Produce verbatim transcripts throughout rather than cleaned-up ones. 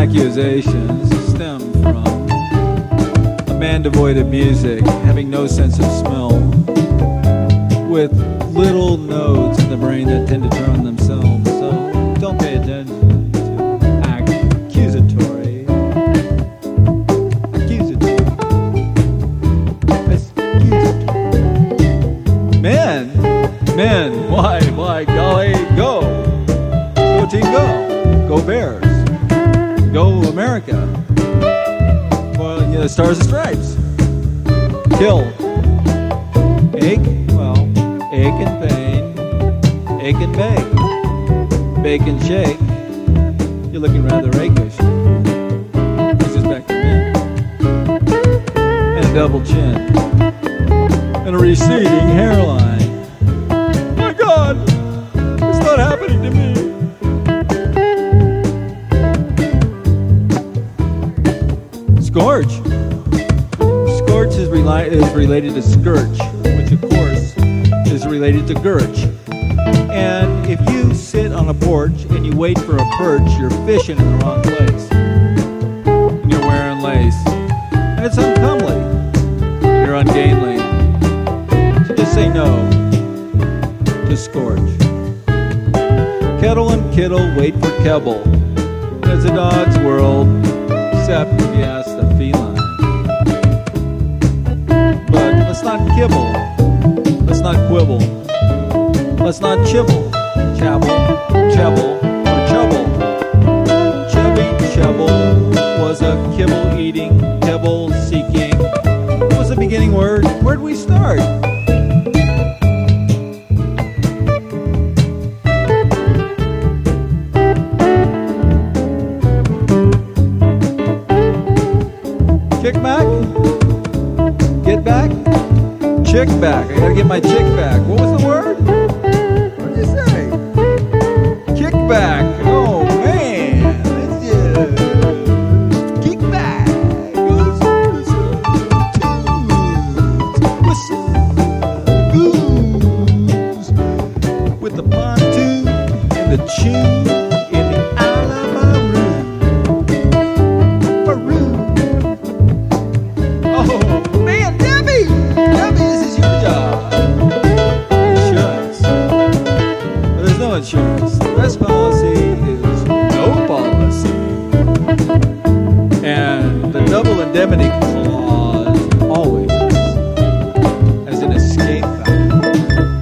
accusations stem from a man devoid of music, having no sense of smell, with little nodes in the brain that tend to turn on themselves. So don't pay attention to accusatory. Accusatory. Accusatory. Men, men, why, why, golly, go. Go team, go. Go Bears. Go America. Well, you know, Stars and Stripes. Kill. Ache, well, ache and pain. Ache and bake. Bake and shake. You're looking rather rakish. This is back to me. And a double chin. And a receding hairline. My God! It's not happening to me. Scorch. Scorch is, reli- is related to scourge, which of course is related to gurch. And if you sit on a porch and you wait for a perch, you're fishing in the wrong place. And you're wearing lace. And it's uncomely. You're ungainly. So just say no to scorch. Kettle and kittle wait for kebble. It's a dog's world, except if you ask the feline. But let's not kibble. Let's not quibble. Let's not chibble. Chabble, chebble, or chubble. Chevy Chebble was a kibble-eating, kibble-seeking. What was the beginning word? Where'd we start? Kick back? Get back? Chick back. I gotta get my chick back. What was the word? What did you say? Kick back. Oh man. Let's just kick back. Whistle. Goose. With the pontoon and the tune. Insurance. The best policy is no policy. And the double indemnity clause always has an escape valve.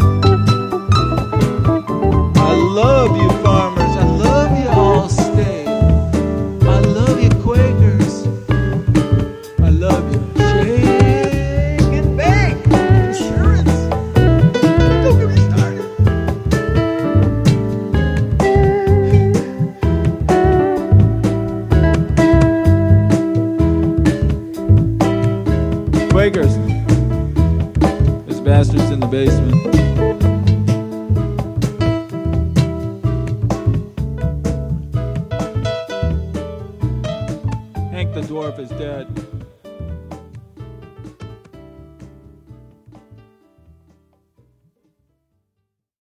I love you farmers. I love you all state. I love you Quakers. I love you shake and bake insurance. Don't get me started. Quakers. There's bastards in the basement. Hank the dwarf is dead.